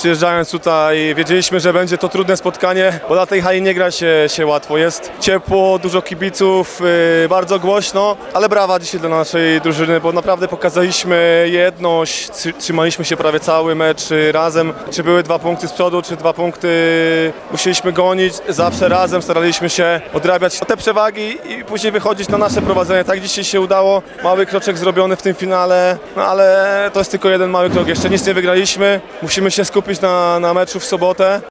Przyjeżdżając tutaj wiedzieliśmy, że będzie to trudne spotkanie, bo na tej hali nie gra się łatwo. Jest ciepło, dużo kibiców, bardzo głośno, ale brawa dzisiaj dla naszej drużyny, bo naprawdę pokazaliśmy jedność, trzymaliśmy się prawie cały mecz razem. Czy były 2 punkty z przodu, czy 2 punkty musieliśmy gonić, zawsze razem staraliśmy się odrabiać te przewagi i później wychodzić na nasze prowadzenie. Tak dzisiaj się udało, mały kroczek zrobiony w tym finale, no ale to jest tylko jeden mały krok, jeszcze nic nie wygraliśmy, musimy się skupić na meczu w sobotę.